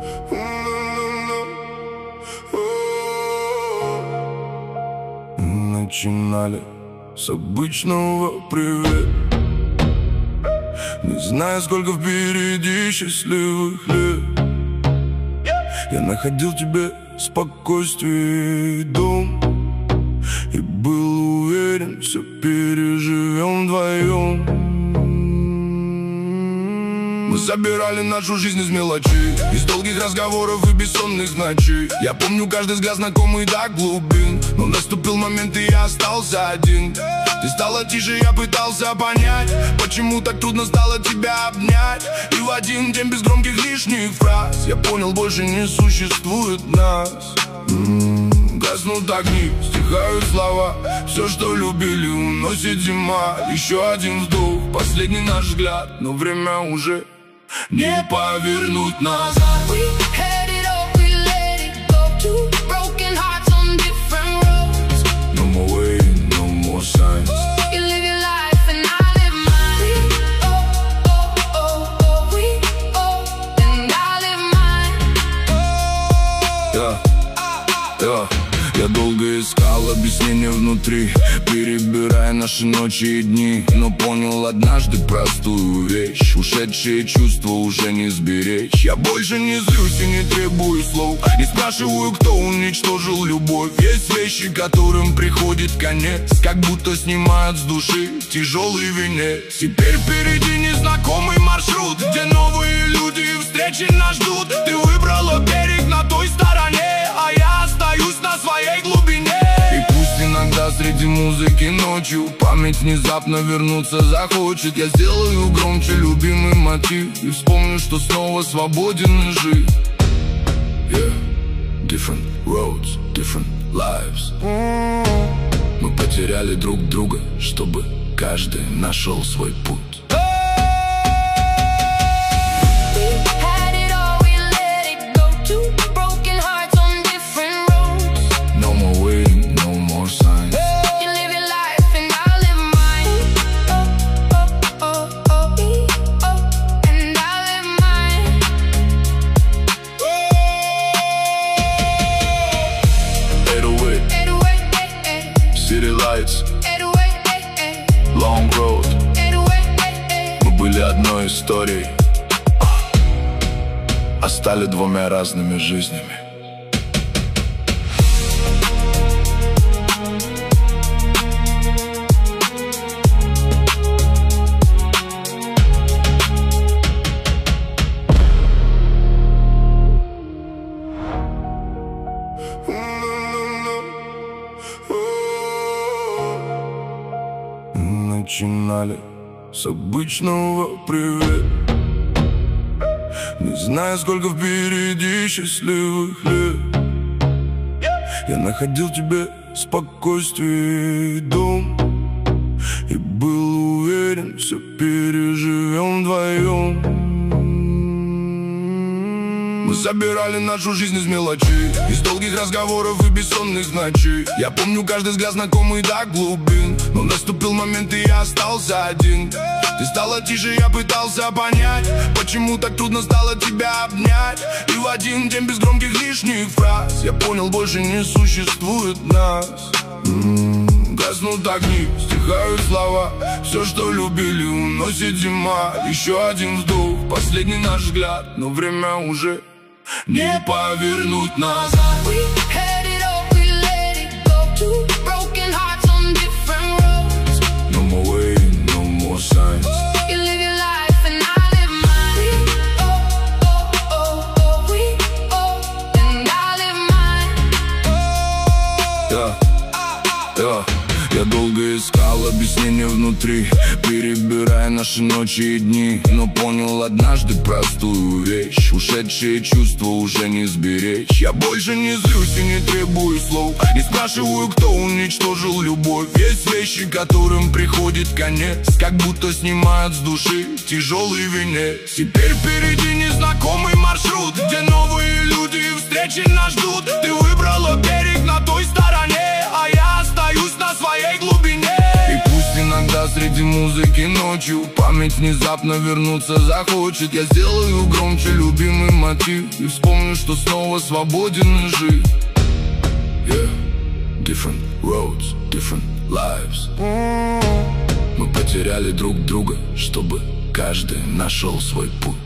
Начинали с обычного привет, не зная, сколько впереди счастливых лет. Я находил тебе спокойствие и дом, и был уверен, все переживем вдвоем. Мы собирали нашу жизнь из мелочей, из долгих разговоров и бессонных ночей. Я помню каждый взгляд, знакомый до глубин, но наступил момент, и я остался один. Ты стала тише, я пытался понять, почему так трудно стало тебя обнять. И в один день без громких лишних фраз я понял, больше не существует нас. Гаснут огни, стихают слова, все, что любили, уносит зима. Еще один вдох, последний наш взгляд, но время уже не повернуть назад. No more waiting, no more signs. You live your life and I live mine. And I live mine. Я долго искал объяснение внутри, перебирая наши ночи и дни, но понял однажды простую вещь: ушедшие чувства уже не сберечь. Я больше не злюсь и не требую слов, не спрашиваю, кто уничтожил любовь. Есть вещи, которым приходит конец, как будто снимают с души тяжелый венец. Теперь впереди незнакомый маршрут, где новые люди и встречи нас ждут. Ты выбрала берег на той стороне, а я остаюсь на своей глубине. И пусть иногда среди музыки ночью память внезапно вернуться захочет, я сделаю громче любимый мотив и вспомню, что снова свободен и жив. Different roads, different lives. Мы потеряли друг друга, чтобы каждый нашел свой путь. City lights, long road. Мы были одной историей, а стали двумя разными жизнями. Начинали с обычного привет, не зная, сколько впереди счастливых лет. Я находил тебе спокойствие и дом, и был уверен, все переживем вдвоем. Мы собирали нашу жизнь из мелочей, из долгих разговоров и бессонных ночей. Я помню каждый взгляд, знакомый до глубин, но наступил момент, и я остался один. Ты стала тише, я пытался понять, почему так трудно стало тебя обнять. И в один день без громких лишних фраз я понял, больше не существует нас. Гаснут огни, стихают слова, все, что любили, уносит зима. Еще один вдох, последний наш взгляд, но время уже не повернуть назад. No more waiting, no more signs. You live your life and I live mine. And I live mine. Я долго искал объяснение внутри, перебирая наши ночи и дни, но понял однажды простую вещь: ушедшие чувства уже не сберечь. Я больше не злюсь и не требую слов, не спрашиваю, кто уничтожил любовь. Есть вещи, которым приходит конец, как будто снимают с души тяжелый венец. Теперь впереди незнакомый маршрут, где новые люди и встречи нас ждут. Ты выбрала берег на той стороне, а я остаюсь на своей глубине. И пусть иногда среди музыки ночью. Память внезапно вернуться захочет. Я сделаю громче любимый мотив и вспомню, что снова свободен и жив. Yeah. Different roads, different lives. Мы потеряли друг друга, чтобы каждый нашел свой путь.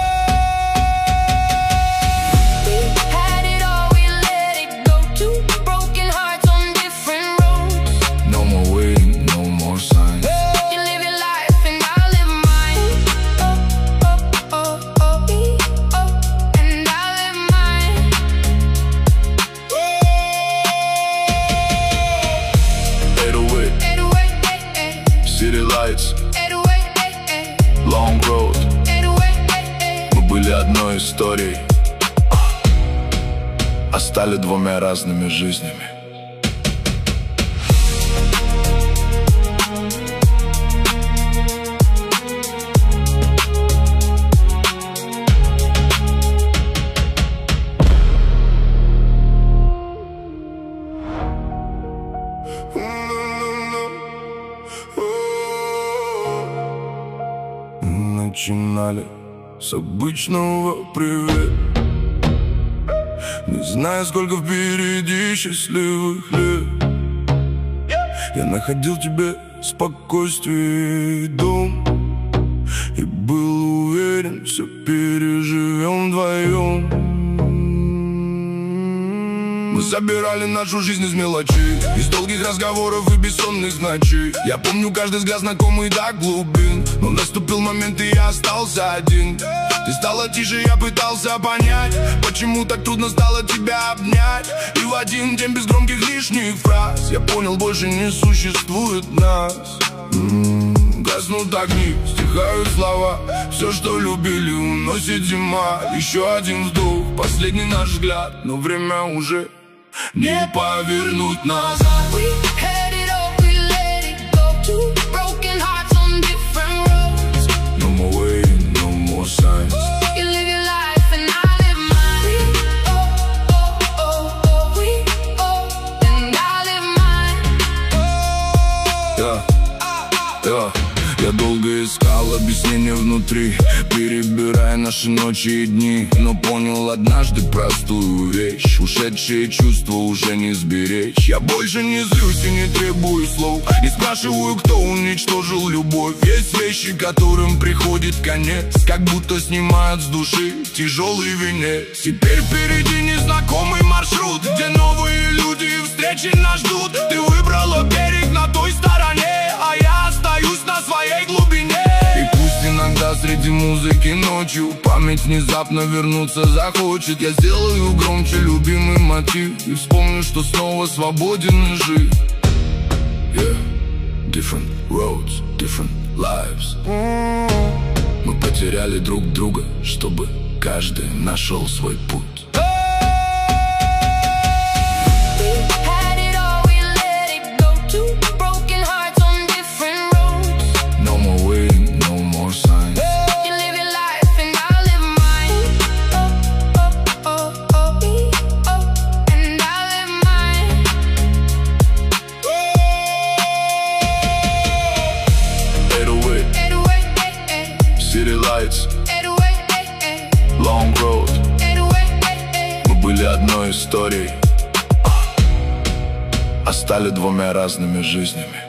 City lights, long road. Мы были одной историей, а стали двумя разными жизнями. Начинали с обычного привет, не знаю, сколько впереди счастливых лет. Я находил тебе спокойствие и дом, и был уверен, все переживем вдвоем. Мы собирали нашу жизнь из мелочей, из долгих разговоров и бессонных ночей. Я помню каждый взгляд знакомый до глубин, но наступил момент, и я остался один. Ты стала тише, я пытался понять, почему так трудно стало тебя обнять. И в один день без громких лишних фраз я понял, больше не существует нас. Гаснут огни, стихают слова, все, что любили, уносит зима. Еще один вздох, последний наш взгляд, но время уже не повернуть назад. No more waiting, no more signs. You live your life and I live mine. And I live mine. Я долго искал объяснение внутри, перебирая наши ночи и дни, но понял однажды простую вещь: ушедшие чувства уже не сберечь. Я больше не злюсь и не требую слов, не спрашиваю, кто уничтожил любовь. Есть вещи, которым приходит конец, как будто снимают с души тяжелый венец. Теперь впереди незнакомый маршрут, где новые люди и встречи нас ждут. Ты выбрала берег на той стороне, а я остаюсь на своей глубине. И пусть иногда среди музыки ночью память внезапно вернуться захочет, я сделаю громче любимый мотив и вспомню, что снова свободен и жив. Yeah. Different roads, different lives. Мы потеряли друг друга, чтобы каждый нашел свой путь. City lights, long road. Мы были одной историей, а стали двумя разными жизнями.